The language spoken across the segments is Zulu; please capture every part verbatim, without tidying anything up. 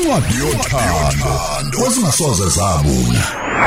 incwadi yothando osingasoze zabuna.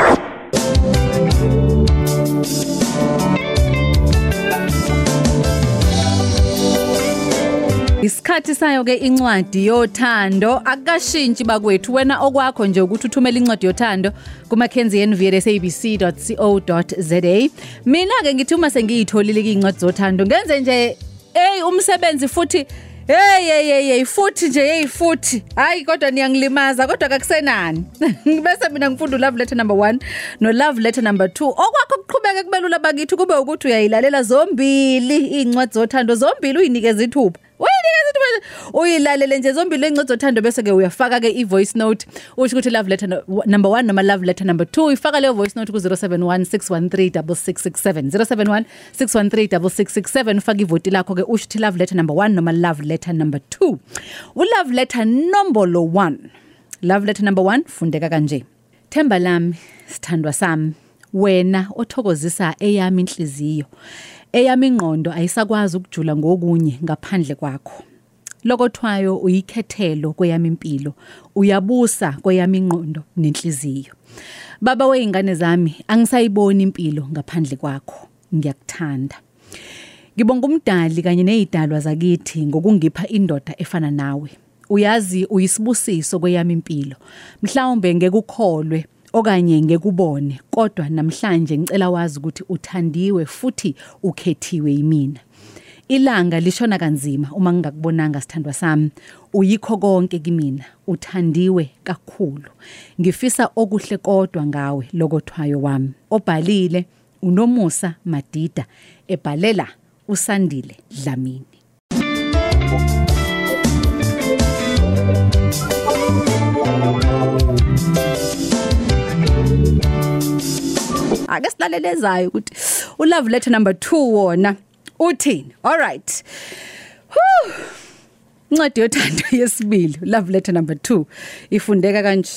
Isikhathi sayo ke incwadi yothando akashintshi bakwethu wena okwakho nje ukuthi uthumele incwadi yothando kuma Kenzie N V at s a b c dot co dot z a. Mina ke ngithi uma sengiyitholile ke incwadi zothando ngenze nje hey umsebenzi futhi hey hey hey hey futhi nje hey futhi hayi kodwa niyangilimaza kodwa akusenani bese mina ngifunda love letter number one no love letter number two okwakho kuqhubeke kubelula bakithi kube ukuthi uyayilalela zombili incwadi zothando zombili uyinikeza ithuba uyilalele nje zombili incwadi zothando bese ke uyafaka ke i-voice note usho ukuthi love letter number one noma love letter number two ifaka leyo voice note ku zero seven one six one three six six six seven zero seven one six one three six six six seven faka ivoti lakho ke usho ukuthi love letter number one noma love letter number two. U-love letter nombolo one, love letter number one fundeka kanje: Themba lami sithandwa sami, wena othokozisa eyami inhliziyo, eyami ingqondo ayisakwazi ukujula ngokunye ngaphandle kwakho. Lokothwayo uyikhethelo kweyami impilo, uyabusa kweyami ingqondo nenhliziyo. Baba weingane zami, angisayiboni impilo ngaphandle kwakho. Ngiyakuthanda. Ngibonga umdali kanye nezidalwa zakithi ngokungipha indoda efana nawe. Uyazi uyisibusiso kweyami impilo. Mhlawumbe ngekukholwe okanye ngekubone, kodwa namhlanje ngicela wazi ukuthi uthandiwe futhi ukhethiwe yimina. Ilanga lishona kanzima uma ngingakubonanga sithandwa sami. Uyikho konke kimina, uthandiwe kakhulu. Ngifisa okuhle kodwa ngawe lokothwayo wami. Obhalile uNomusa Madida, ebhalela uSandile Dlamini. Ake silalelezayo ukuthi u-love letter number two wona uthini. All right. Whew. Incwadi yothando yesibili, love letter number two, ifundeka kanje: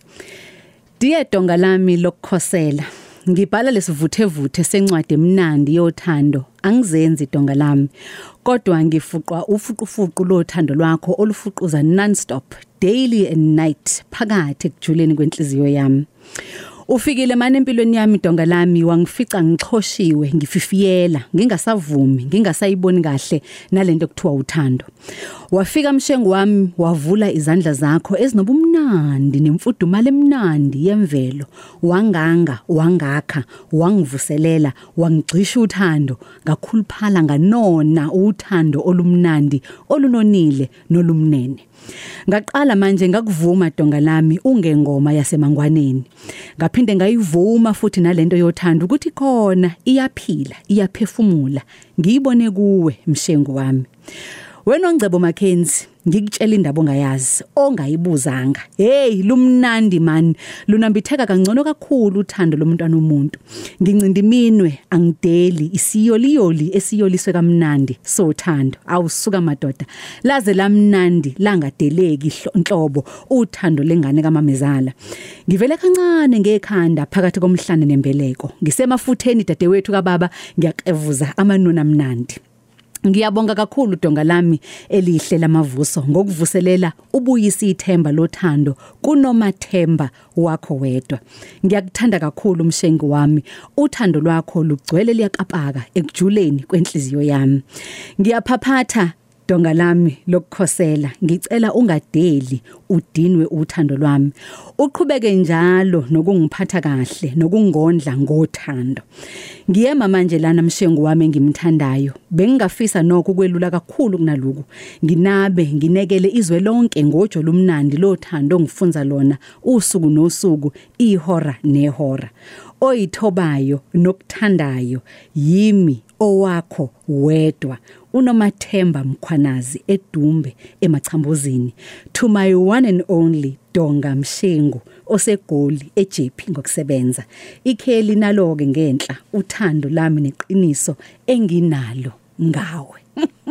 Dear donga lami lokukhosela, ngibhala lesivuthevuthe sencwadi emnandi yothando. Angizenzi donga lami, kodwa ngifuqwa ufuqufuqu lothando lwakho olufuquza non-stop, daily and night, phakathi ekujuleni kwenhliziyo yami. Ufikile manje empilweni yami donga lami, wangifica ngixhoshiwe, ngififiyela, ngingasavumi, ngingasayiboni kahle nalento ekuthiwa uthando. Wafika mshengu wami, wavula izandla zakho ezinobumnandi nemfudumalo emnandi yemvelo, wanganga, wangakha, wangivuselela, wangigcisha uthando, ngakhuluphala nganona uthando olumnandi, olunonile nolumnene. Ngaqala manje ngakuvuma donga lami ungengoma yasemangwaneni. Ngaphinde ngayivuma futhi nalento yothando ukuthi khona iyaphila, iyaphefumula. Ngiyibone kuwe mshengu wami. Wena ongcebo Mackenzie, ngikutshela indaba ongayazi, ongayibuzanga. Hey, lumnandi man, lunambitheka kangcono kakhulu uthando lomuntwana omuntu. Ngincinda iminwe, angideli, isiyoliyoli esiyoliswe kamnandi sothando. Awusuka madoda, laze lamnandi langadeleki inhlobo uthando lengane kaMamezala. Ngivele kancane ngekhanda phakathi komhlane nembeleko. Ngisemafutheni dadewethu kaBaba, ngiyakevuza amanona amnandi. Ngiyabonga kakhulu donga lami elihle lamavuso ngokuvuselela ubuyisa ithemba lothando kunoma themba wakho wedwa. Ngiyakuthanda kakhulu mshengi wami, uthando lwakho lugcwele liyakapaka ekujuleni kwenhliziyo yami. Ngiyaphaphatha donga lami lokukhosela, ngicela ungadeli udinwe uthando lwami. Uqhubeke njalo nokungiphatha kahle nokungondla ngothando. Ngiyema manje lana mshengu wami engimthandayo, bengingafisa nokho kwelula kakhulu kunaloku. Nginabe nginekele izwe lonke ngojo lumnandi lothando ngifunza lona usuku nosuku, ihora nehora. Oyithobayo nokuthandayo yimi owakho wedwa, uNomathemba Mkhwanazi eDumbe eMachambozini. To my one and only Donga Mshengu osegoli eJepi ngokusebenza. Ikheli naloke ngenhla uthando lami neqiniso enginalo ngawe.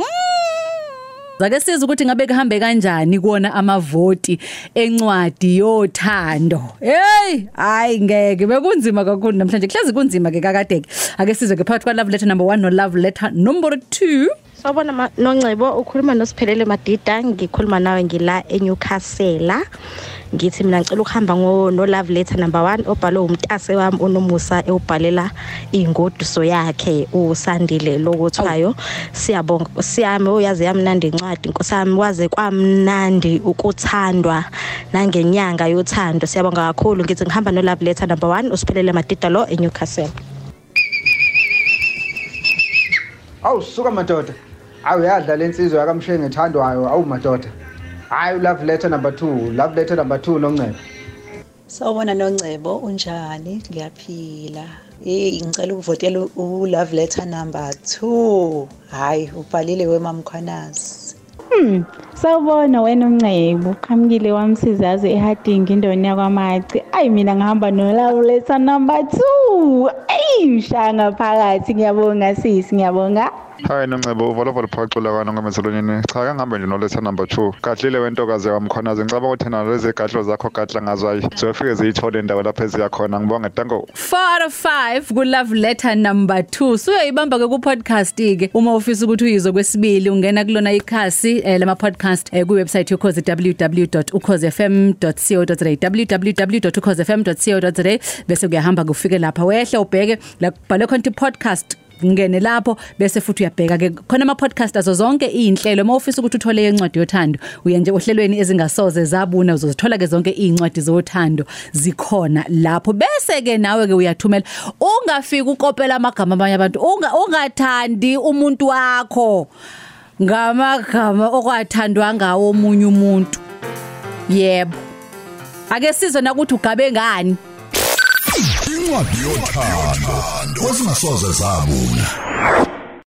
Zake siza ukuthi ngabe kuhambe kanjani kuona amavoti encwadi yothando. Hey, hayi ngeke bekunzima kakhulu namhlanje. Kuhlazi kunzima ke kakadeke. Ake sizwe ke phakathi kwa love letter number one no love letter number two. Sawubona noNcebo, ukhuluma noSiphelele Madida, ngikhuluma nawe ngila eNewcastle. Ngithi mina ngicela ukuhamba ngo no love letter number one obhalwe umntase wami uNomusa ewubhalela ingoduso yakhe uSandile lokuthwayo. Siyabonga siyami uyazi yamnandi incwadi nkosami waze kwamnandi ukuthandwa nangenyanga yothando. Siyabonga kakhulu. Ngithi ngihamba no love letter number one uSiphelele Madida lo eNewcastle. Awu suka madoda. Awu yadla lensizwe yakamshenga ethandwayo awu madoda. Hayi love letter number two, love letter number two noNcebo. Sawubona noNcebo unjani? Ngiyaphila. Eh ngicela ukuvotela u love letter number two. Hayi ubhalile weMamkhwanazi. Hmm, sawubona wena uNcebo, qhamukile wamsizazi eHadingi indoni yakwaMaci. Ayi mina ngihamba no love letter number two. Ey mshanga phakathi ngiyabonga sisi ngiyabonga. Hayi noNcebo uvolovolo phacula kana ngomeselonini. Cha ke ngihambe nje no letter number two. Kahlile wentokazi kaMkhwanazi ngicaba ukuthi na lezi gadlo zakho gadla ngazwayi. Zofike ziyithole indawo lapha eziyakhona ngibonga tango. four out of five ku love letter number two. Suyoyibamba ke ku podcast ke uma ufisa ukuthi uyizwe kwesibili ungena kulona ikhasi eh, lama podcast eh, ku website yokhozi w w w dot ukhozi f m dot co dot za w w w dot ukhozi f m dot co dot za bese kuyahamba kufike lapha wehle ubheke la kubhalwe khona podcast ngene lapho bese futhi uyabheka ke khona ama podcast azo zonke izinhlelo uma ufisa ukuthi uthole incwadi yothando uye nje ohlelweni ezingasoze zabuna uzozithola ke zonke incwadi zothando zikhona lapho bese ke nawe ke uyathumela ungafika ukopela amagama abanye abantu unga ungathandi umuntu wakho ngamagama okwathandwa ngawo omunye umuntu yebo ake sizwe nakuthi ugabe ngani Incwadi yothando wasingasoze zabuna.